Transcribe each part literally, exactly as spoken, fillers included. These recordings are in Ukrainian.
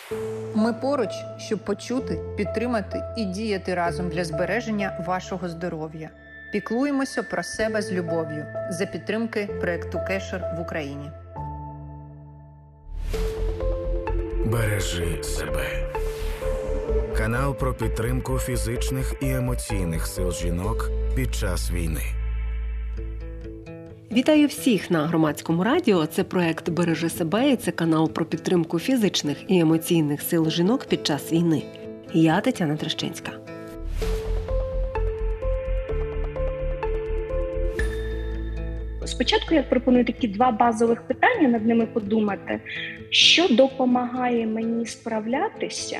Ми поруч, щоб почути, підтримати і діяти разом для збереження вашого здоров'я. Піклуємося про себе з любов'ю за підтримки проєкту Кешер в Україні. Бережи себе. Канал про підтримку фізичних і емоційних сил жінок під час війни. Вітаю всіх на Громадському радіо. Це проект «Бережи себе» і це канал про підтримку фізичних і емоційних сил жінок під час війни. Я Тетяна Трещинська. Спочатку я пропоную такі два базових питання, над ними подумати. Що допомагає мені справлятися,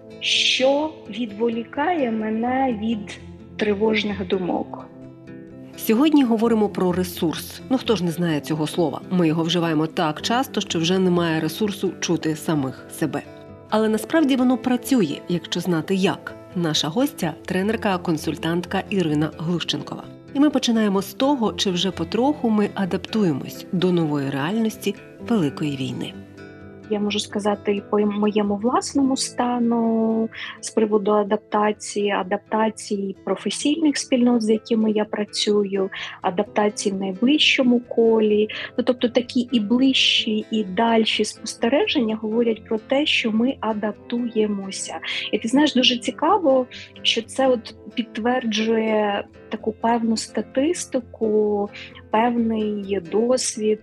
що відволікає мене від тривожних думок? Сьогодні говоримо про ресурс. Ну, хто ж не знає цього слова? Ми його вживаємо так часто, що вже немає ресурсу чути самих себе. Але насправді воно працює, якщо знати як. Наша гостя – тренерка-консультантка Ірина Глущенкова. І ми починаємо з того, чи вже потроху ми адаптуємось до нової реальності Великої війни. Я можу сказати і по моєму власному стану з приводу адаптації, адаптації професійних спільнот, з якими я працюю, адаптації в найближчому колі. Ну, тобто такі і ближчі, і дальші спостереження говорять про те, що ми адаптуємося. І ти знаєш, дуже цікаво, що це от підтверджує таку певну статистику, певний досвід,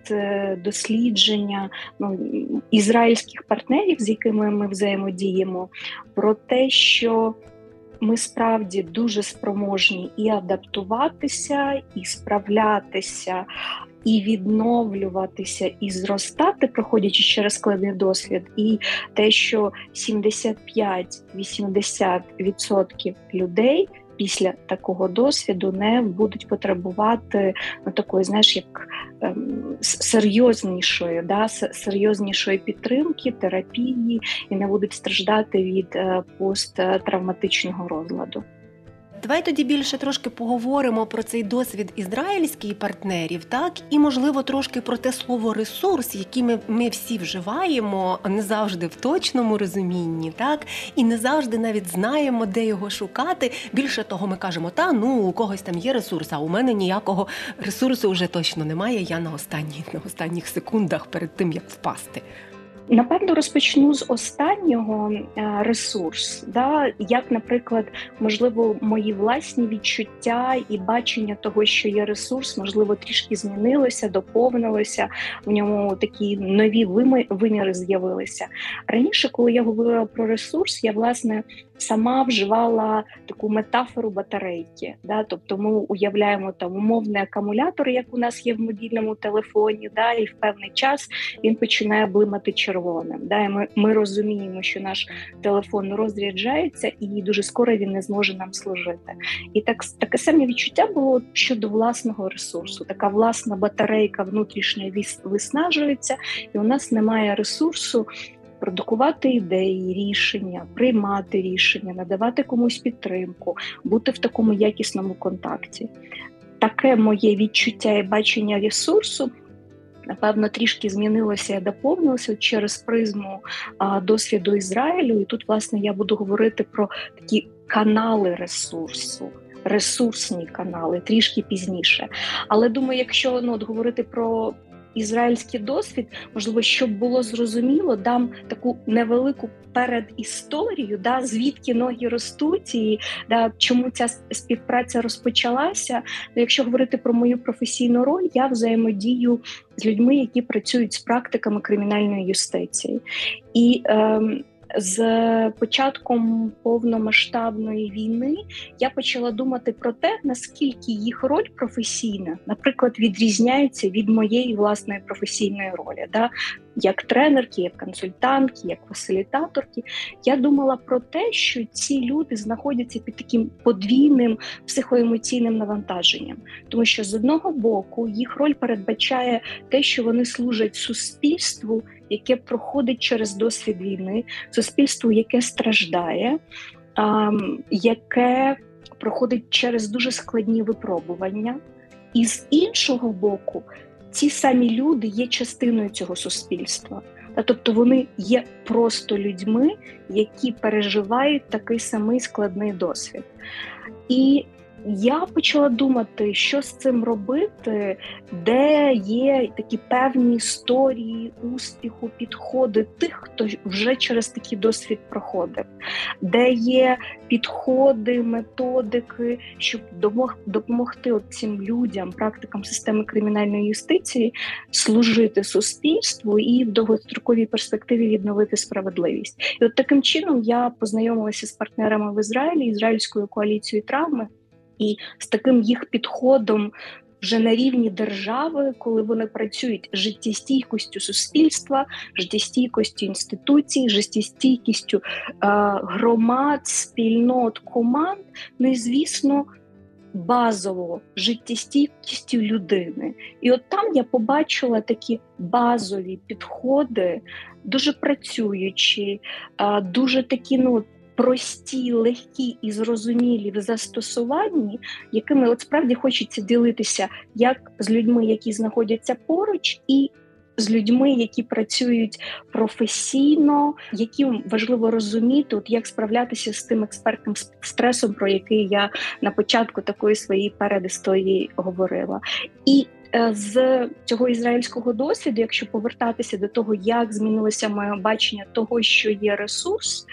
дослідження ну, ізраїльських партнерів, з якими ми взаємодіємо, про те, що ми справді дуже спроможні і адаптуватися, і справлятися, і відновлюватися, і зростати, проходячи через складний досвід. І те, що сімдесят п'ять - вісімдесят відсотків людей після такого досвіду не будуть потребувати ну, такої, знаєш, як ем, серйознішої, да, серйознішої підтримки, терапії і не будуть страждати від е, посттравматичного розладу. Давай тоді більше трошки поговоримо про цей досвід ізраїльських партнерів, так? І, можливо, трошки про те слово «ресурс», яке ми, ми всі вживаємо, не завжди в точному розумінні, так? І не завжди навіть знаємо, де його шукати. Більше того, ми кажемо, та, ну, у когось там є ресурс, а у мене ніякого ресурсу вже точно немає, я на останніх, на останніх секундах перед тим, як впасти. Напевно, розпочну з останнього ресурс, да? Як, наприклад, можливо, мої власні відчуття і бачення того, що є ресурс, можливо, трішки змінилося, доповнилося, в ньому такі нові виміри з'явилися. Раніше, коли я говорила про ресурс, я, власне, сама вживала таку метафору батарейки. Да? Тобто ми уявляємо там умовний акумулятор, як у нас є в мобільному телефоні, да? І в певний час він починає блимати червоним. Да? І ми, ми розуміємо, що наш телефон розряджається і дуже скоро він не зможе нам служити. І так, таке саме відчуття було щодо власного ресурсу. Така власна батарейка внутрішня виснажується, і у нас немає ресурсу продукувати ідеї, рішення, приймати рішення, надавати комусь підтримку, бути в такому якісному контакті. Таке моє відчуття і бачення ресурсу, напевно, трішки змінилося і доповнилося через призму а, досвіду Ізраїлю. І тут, власне, я буду говорити про такі канали ресурсу, ресурсні канали, трішки пізніше. Але, думаю, якщо ну, от, говорити про ізраїльський досвід, можливо, щоб було зрозуміло, дам таку невелику передісторію, да, звідки ноги ростуть і да, чому ця співпраця розпочалася. Ну, якщо говорити про мою професійну роль, я взаємодію з людьми, які працюють з практиками кримінальної юстиції. І ем, з початком повномасштабної війни я почала думати про те, наскільки їх роль професійна, наприклад, відрізняється від моєї власної професійної ролі. Да? Як тренерки, як консультантки, як фасилітаторки. Я думала про те, що ці люди знаходяться під таким подвійним психоемоційним навантаженням. Тому що з одного боку їх роль передбачає те, що вони служать суспільству, яке проходить через досвід війни, суспільству, яке страждає, яке проходить через дуже складні випробування. І з іншого боку, ці самі люди є частиною цього суспільства. Тобто вони є просто людьми, які переживають такий самий складний досвід. І я почала думати, що з цим робити, де є такі певні історії успіху, підходи тих, хто вже через такий досвід проходив, де є підходи, методики, щоб допомогти цим людям, практикам системи кримінальної юстиції, служити суспільству і в довгостроковій перспективі відновити справедливість. І от таким чином я познайомилася з партнерами в Ізраїлі, Ізраїльською коаліцією травми, і з таким їх підходом вже на рівні держави, коли вони працюють з життєстійкістю суспільства, життєстійкістю інституцій, життєстійкістю е, громад, спільнот, команд, ну і, звісно, базово життєстійкістю людини. І от там я побачила такі базові підходи, дуже працюючі, е, дуже такі, ну, прості, легкі і зрозумілі в застосуванні, якими от справді хочеться ділитися як з людьми, які знаходяться поруч, і з людьми, які працюють професійно, яким важливо розуміти, от як справлятися з тим експертним стресом, про який я на початку такої своєї передісторії говорила. І з цього ізраїльського досвіду, якщо повертатися до того, як змінилося моє бачення того, що є ресурс,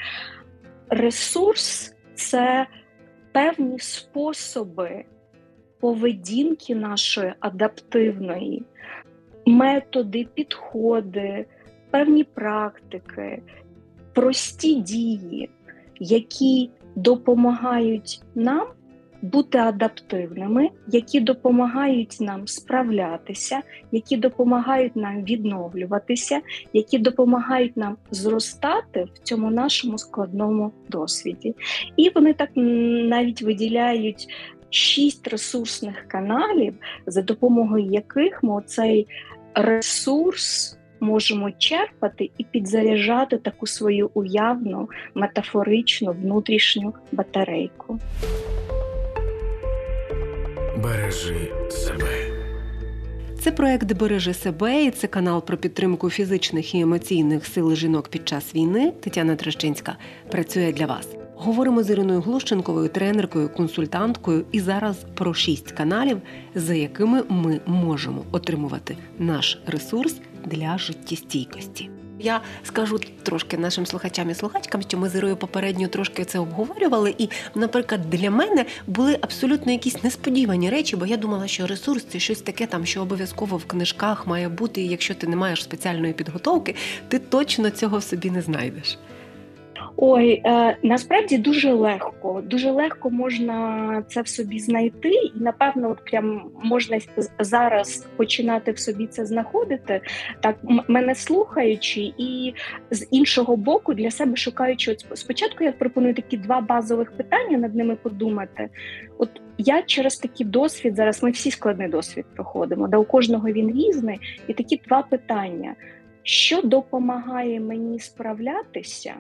ресурс – це певні способи поведінки нашої адаптивної, методи, підходи, певні практики, прості дії, які допомагають нам бути адаптивними, які допомагають нам справлятися, які допомагають нам відновлюватися, які допомагають нам зростати в цьому нашому складному досвіді. І вони так навіть виділяють шість ресурсних каналів, за допомогою яких ми оцей ресурс можемо черпати і підзаряджати таку свою уявну, метафоричну, внутрішню батарейку. Бережи себе. Це проект «Бережи себе» і це канал про підтримку фізичних і емоційних сил жінок під час війни. Тетяна Трещинська працює для вас. Говоримо з Іриною Глущенковою, тренеркою, консультанткою, і зараз про шість каналів, за якими ми можемо отримувати наш ресурс для життєстійкості. Я скажу трошки нашим слухачам і слухачкам, що ми з Ірою попередньо трошки це обговорювали, і, наприклад, для мене були абсолютно якісь несподівані речі, бо я думала, що ресурс – це щось таке, там, що обов'язково в книжках має бути, і якщо ти не маєш спеціальної підготовки, ти точно цього в собі не знайдеш. Ой, е, насправді дуже легко, дуже легко можна це в собі знайти, і, напевно, от прям можна зараз починати в собі це знаходити, так, м- мене слухаючи, і з іншого боку для себе шукаючи. От спочатку я пропоную такі два базових питання, над ними подумати. От я через такий досвід, зараз ми всі складний досвід проходимо, де у кожного він різний, і такі два питання. Що допомагає мені справлятися?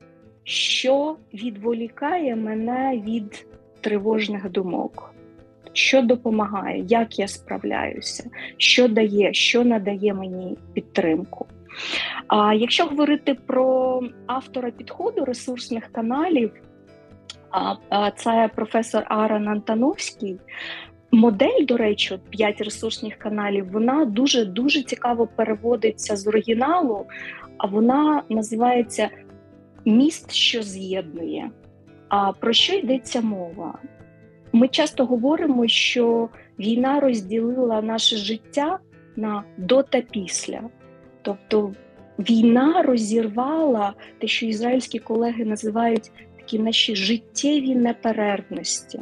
Що відволікає мене від тривожних думок? Що допомагає? Як я справляюся? Що дає? Що надає мені підтримку? А якщо говорити про автора підходу ресурсних каналів, а це професор Аарон Антоновський, модель, до речі, п'ять ресурсних каналів, вона дуже-дуже цікаво переводиться з оригіналу, а вона називається «Міст, що з'єднує». А про що йдеться мова? Ми часто говоримо, що війна розділила наше життя на до та після. Тобто війна розірвала те, що ізраїльські колеги називають такі наші життєві неперервності.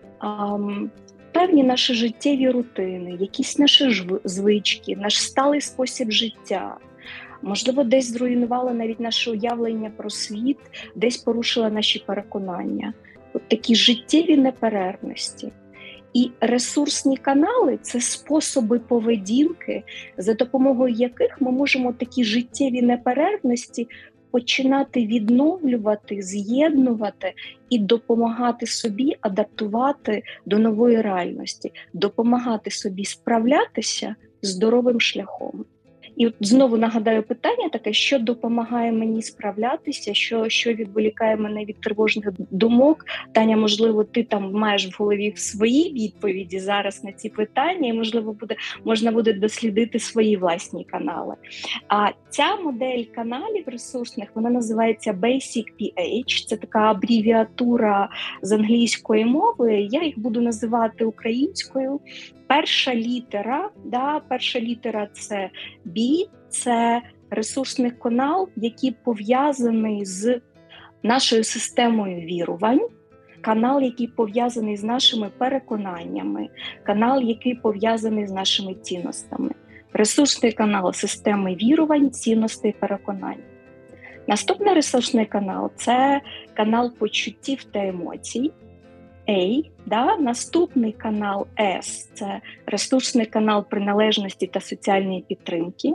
Певні наші життєві рутини, якісь наші звички, наш сталий спосіб життя. Можливо, десь зруйнувала навіть наше уявлення про світ, десь порушила наші переконання. От такі життєві неперервності. І ресурсні канали – це способи поведінки, за допомогою яких ми можемо такі життєві неперервності починати відновлювати, з'єднувати і допомагати собі адаптувати до нової реальності, допомагати собі справлятися здоровим шляхом. І от знову нагадаю питання таке, що допомагає мені справлятися, що, що відволікає мене від тривожних думок. Таня, можливо, ти там маєш в голові свої відповіді зараз на ці питання, і, можливо, буде, можна буде дослідити свої власні канали. А ця модель каналів ресурсних, вона називається Basic пі ейч, це така абревіатура з англійської мови, я їх буду називати українською. Перша літера, да, перша літера – це B, це ресурсний канал, який пов'язаний з нашою системою вірувань, канал, який пов'язаний з нашими переконаннями, канал, який пов'язаний з нашими цінностями. Ресурсний канал системи вірувань, цінностей, переконань. Наступний ресурсний канал – це канал почуттів та емоцій. A, да? Наступний канал S – це ресурсний канал приналежності та соціальної підтримки.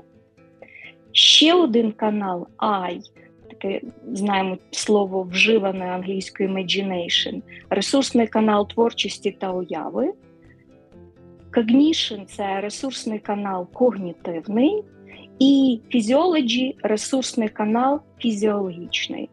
Ще один канал I, таке знаємо слово вживане англійською imagination, ресурсний канал творчості та уяви. Cognition – це ресурсний канал когнітивний. І physiology – ресурсний канал фізіологічний,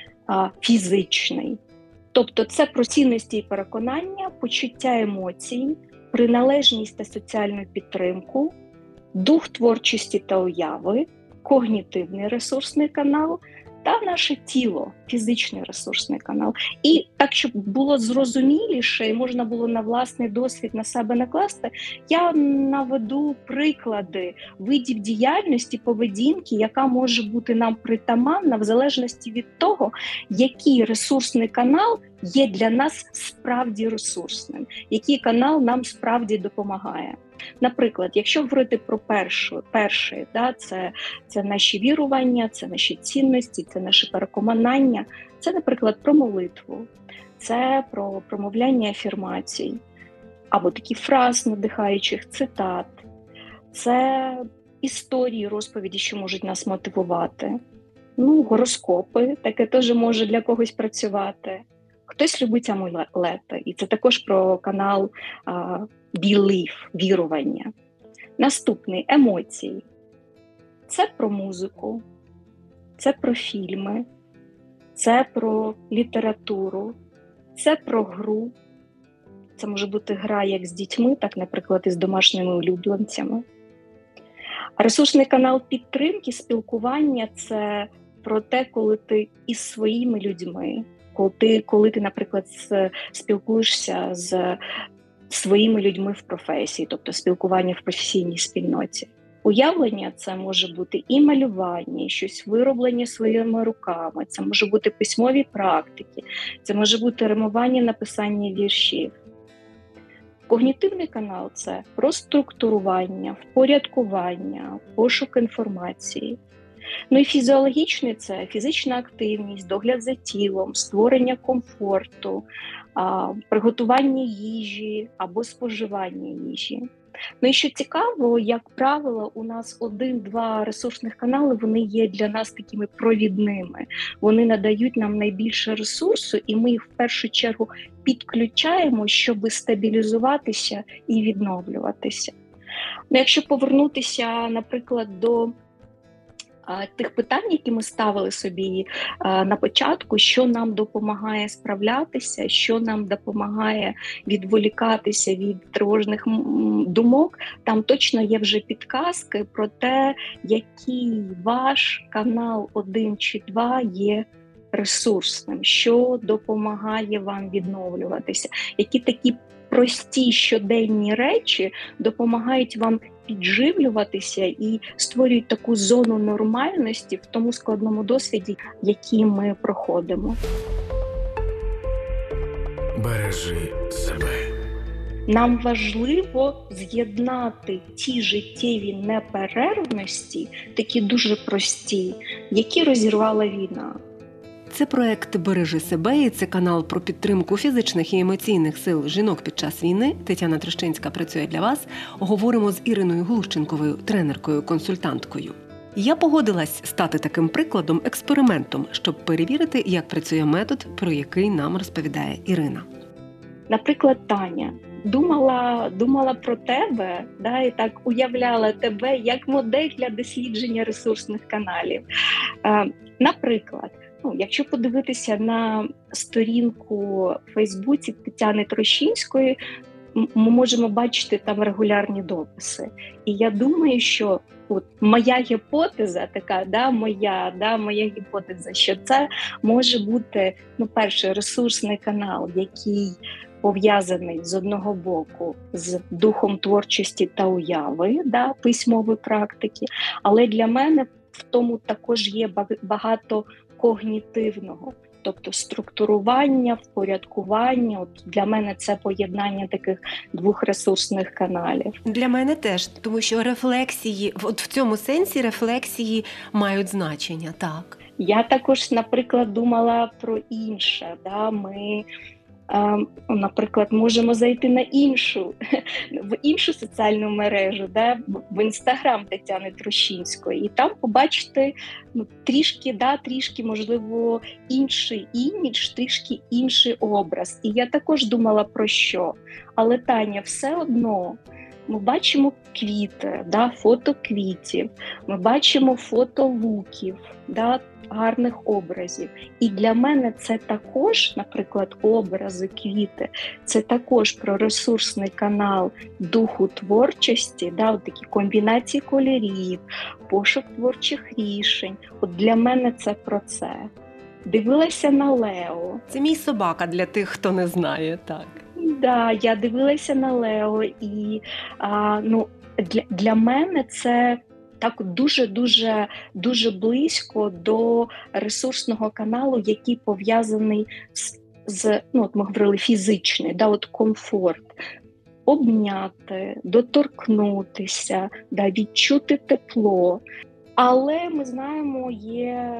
фізичний. Тобто це про цінності і переконання, почуття емоцій, приналежність та соціальну підтримку, дух творчості та уяви, когнітивний ресурсний канал та наше тіло, фізичний ресурсний канал. І так, щоб було зрозуміліше і можна було на власний досвід на себе накласти, я наведу приклади видів діяльності, поведінки, яка може бути нам притаманна в залежності від того, який ресурсний канал є для нас справді ресурсним, який канал нам справді допомагає. Наприклад, якщо говорити про першу, перший, да, це, це наші вірування, це наші цінності, це наші переконання, це, наприклад, про молитву, це про промовляння афірмацій, або такі фраз надихаючих цитат, це історії, розповіді, що можуть нас мотивувати, ну, гороскопи, таке теж може для когось працювати. Хтось любить амулети, і це також про канал а, belief, вірування. Наступний – емоції. Це про музику, це про фільми, це про літературу, це про гру. Це може бути гра як з дітьми, так, наприклад, і з домашніми улюбленцями. Ресурсний канал підтримки, спілкування – це про те, коли ти із своїми людьми, коли ти, коли ти, наприклад, спілкуєшся з своїми людьми в професії, тобто спілкування в професійній спільноті. Уявлення – це може бути і малювання, і щось вироблення своїми руками, це може бути письмові практики, це може бути римування, написання віршів. Когнітивний канал – це про структурування, впорядкування, пошук інформації. Ну і фізіологічний – це фізична активність, догляд за тілом, створення комфорту, приготування їжі або споживання їжі. Ну і що цікаво, як правило, у нас один-два ресурсних канали, вони є для нас такими провідними. Вони надають нам найбільше ресурсу, і ми їх в першу чергу підключаємо, щоб стабілізуватися і відновлюватися. Ну, якщо повернутися, наприклад, до тих питань, які ми ставили собі на початку, що нам допомагає справлятися, що нам допомагає відволікатися від тривожних думок, там точно є вже підказки про те, який ваш канал один чи два є ресурсним, що допомагає вам відновлюватися, які такі прості щоденні речі допомагають вам підживлюватися і створюють таку зону нормальності в тому складному досвіді, який ми проходимо. Бережи себе. Нам важливо з'єднати ті життєві неперервності, такі дуже прості, які розірвала війна. Це проект «Бережи себе» і це канал про підтримку фізичних і емоційних сил жінок під час війни. Тетяна Трещинська працює для вас. Говоримо з Іриною Глущенковою, тренеркою-консультанткою. Я погодилась стати таким прикладом, експериментом, щоб перевірити, як працює метод, про який нам розповідає Ірина. Наприклад, Таня, думала, думала про тебе, да, і так уявляла тебе як модель для дослідження ресурсних каналів. Е, наприклад, ну, якщо подивитися на сторінку в Фейсбуці Тетяни Трощинської, ми можемо бачити там регулярні дописи. І я думаю, що от моя гіпотеза, така, да, моя, да, моя гіпотеза, що це може бути, ну, перший ресурсний канал, який пов'язаний з одного боку з духом творчості та уяви, да, письмової практики, але для мене в тому також є багато когнітивного. Тобто структурування, впорядкування, от для мене це поєднання таких двох ресурсних каналів. Для мене теж, тому що рефлексії, от в цьому сенсі рефлексії мають значення, так. Я також, наприклад, думала про інше. Да? Ми, е, наприклад, можемо зайти на іншу, в іншу соціальну мережу, да? В Інстаграм Тетяни Трощинської, і там побачити, ну, трішки, да, трішки, можливо, інший імідж, трішки інший образ. І я також думала про що. Але, Таня, все одно ми бачимо квіти, да, фото квітів, ми бачимо фото луків, да, гарних образів. І для мене це також, наприклад, образи, квіти, це також про ресурсний канал духу творчості, да, от такі комбінації кольорів, пошук творчих рішень. От для мене це про це. Дивилася на Лео. Це мій собака для тих, хто не знає, так. Да, я дивилася на Лео, і а, ну, для, для мене це так дуже-дуже дуже близько до ресурсного каналу, який пов'язаний з, з ну, от ми говорили, фізичний, да, от комфорт. Обняти, доторкнутися, да, відчути тепло. Але ми знаємо, є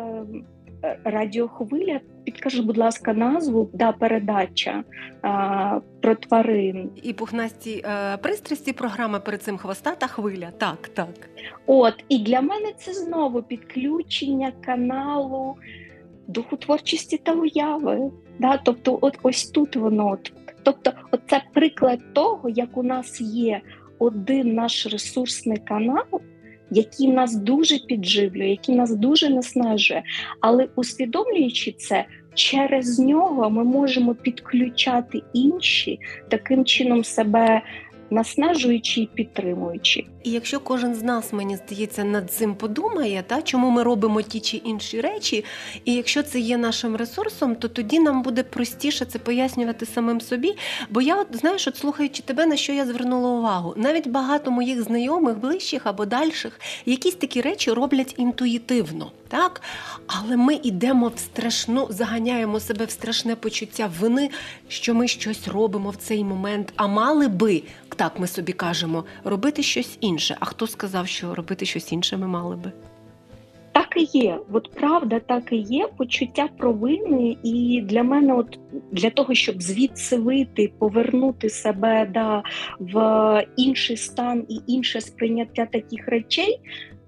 радіохвиля, підкажи, будь ласка, назву, да, передача а, про тварин. І пухнасті а, пристрасті, програма перед цим «Хвостата хвиля», так, так. От, і для мене це знову підключення каналу духу творчості та уяви. Да? Тобто, от ось тут воно, тобто, оце приклад того, як у нас є один наш ресурсний канал, який нас дуже підживлює, який нас дуже наснажує. Але усвідомлюючи це, через нього ми можемо підключати інші, таким чином себе наснажуючи і підтримуючи. І якщо кожен з нас, мені здається, над цим подумає, та, чому ми робимо ті чи інші речі, і якщо це є нашим ресурсом, то тоді нам буде простіше це пояснювати самим собі. Бо я, от, знаєш, от слухаючи тебе, на що я звернула увагу, навіть багато моїх знайомих, ближчих або дальших, якісь такі речі роблять інтуїтивно, так? Але ми йдемо в страшну, заганяємо себе в страшне почуття вини, що ми щось робимо в цей момент, а мали би, так ми собі кажемо, робити щось інше. А хто сказав, що робити щось інше ми мали би? Так і є. От правда, так і є. Почуття провини. І для мене, от для того, щоб звідси вийти, повернути себе, да, в інший стан і інше сприйняття таких речей,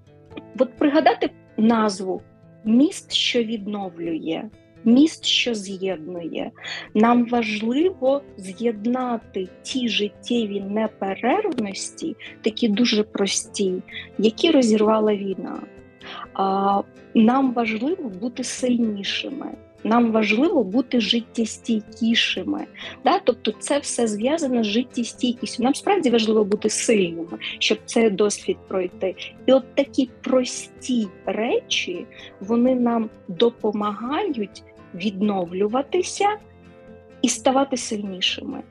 от пригадати назву «Міст, що відновлює». Міст, що з'єднує. Нам важливо з'єднати ті життєві неперервності, такі дуже прості, які розірвала війна. А, нам важливо бути сильнішими, нам важливо бути життєстійкішими. Да? Тобто це все зв'язано з життєстійкістю. Нам справді важливо бути сильними, щоб цей досвід пройти. І от такі прості речі, вони нам допомагають відновлюватися і ставати сильнішими.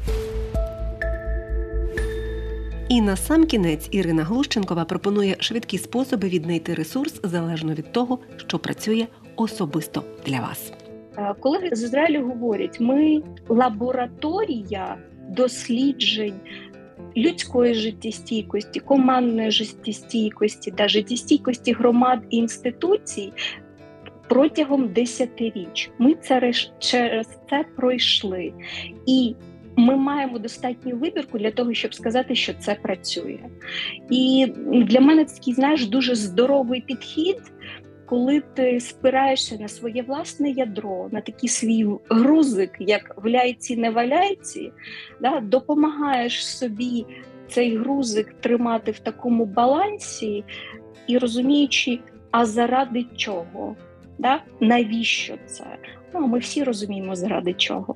І на сам кінець Ірина Глущенкова пропонує швидкі способи віднайти ресурс залежно від того, що працює особисто для вас. Колеги з Ізраїлю говорять, ми лабораторія досліджень людської життєстійкості, командної життєстійкості, да, життєстійкості громад і інституцій протягом десятиріч. Ми це через це пройшли. І ми маємо достатню вибірку для того, щоб сказати, що це працює. І для мене це такий, знаєш, дуже здоровий підхід, коли ти спираєшся на своє власне ядро, на такий свій грузик, як в ляйці не валяйці, да, допомагаєш собі цей грузик тримати в такому балансі і розуміючи, а заради чого, да? Навіщо це? Ну, ми всі розуміємо, заради чого.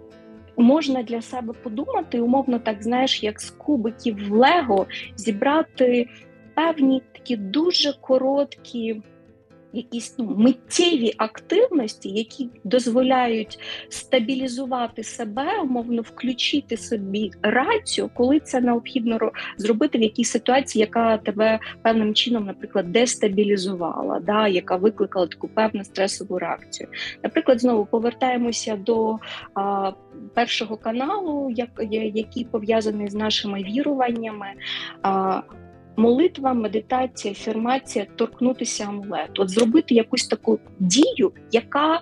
Можна для себе подумати, умовно так, знаєш, як з кубиків в Лего, зібрати певні такі дуже короткі, якісь ну, миттєві активності, які дозволяють стабілізувати себе, умовно включити собі рацію, коли це необхідно зробити в якійсь ситуації, яка тебе певним чином, наприклад, дестабілізувала, да, яка викликала таку певну стресову реакцію. Наприклад, знову повертаємося до а, першого каналу, як, який пов'язаний з нашими віруваннями. А, Молитва, медитація, афірмація, торкнутися амулету. От зробити якусь таку дію, яка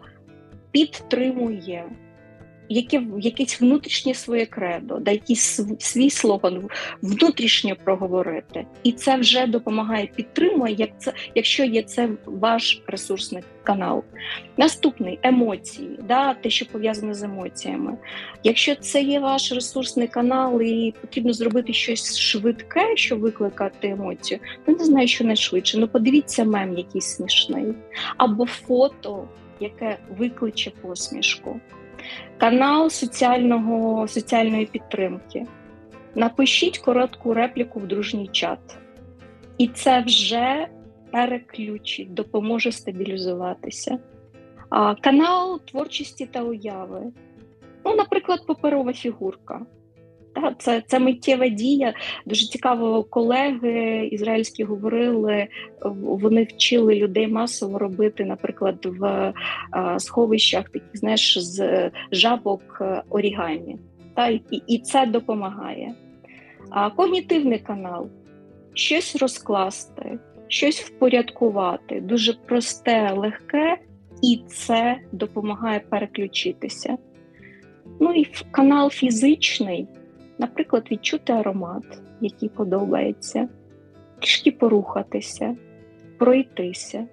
підтримує яке, якесь внутрішнє своє кредо, да, якийсь свій слоган внутрішньо проговорити. І це вже допомагає, підтримує, як це, якщо є це ваш ресурсний канал. Наступний – емоції, да, те, що пов'язане з емоціями. Якщо це є ваш ресурсний канал і потрібно зробити щось швидке, щоб викликати емоцію, ну не знаю, що найшвидше, ну подивіться мем якийсь смішний. Або фото, яке викличе посмішку. Канал соціального, соціальної підтримки. Напишіть коротку репліку в дружній чат. І це вже переключить, допоможе стабілізуватися. А, канал творчості та уяви. Ну, наприклад, паперова фігурка. Та, це, це миттєва дія. Дуже цікаво, колеги ізраїльські говорили, вони вчили людей масово робити, наприклад, в а, сховищах таких, знаєш, з жабок орігамі. Та, і, і це допомагає. А когнітивний канал. Щось розкласти, щось впорядкувати. Дуже просте, легке, і це допомагає переключитися. Ну і канал фізичний. Наприклад, відчути аромат, який подобається, трішки порухатися, пройтися.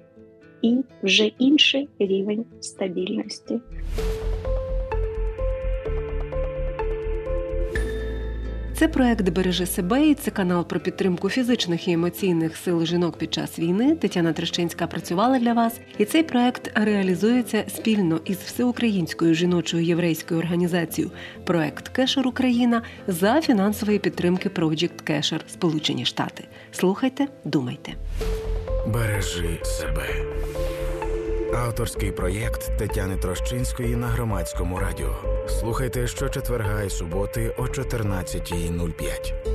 І вже інший рівень стабільності. Це проект «Бережи себе» і це канал про підтримку фізичних і емоційних сил жінок під час війни. Тетяна Трещинська працювала для вас. І цей проект реалізується спільно із всеукраїнською жіночою єврейською організацією «Проект Кешер Україна» за фінансової підтримки Project Кешер Сполучені Штати. Слухайте, думайте. Бережи себе. Авторський проєкт Тетяни Трощинської на Громадському радіо. Слухайте щочетверга і суботи о чотирнадцятій нуль п'ять.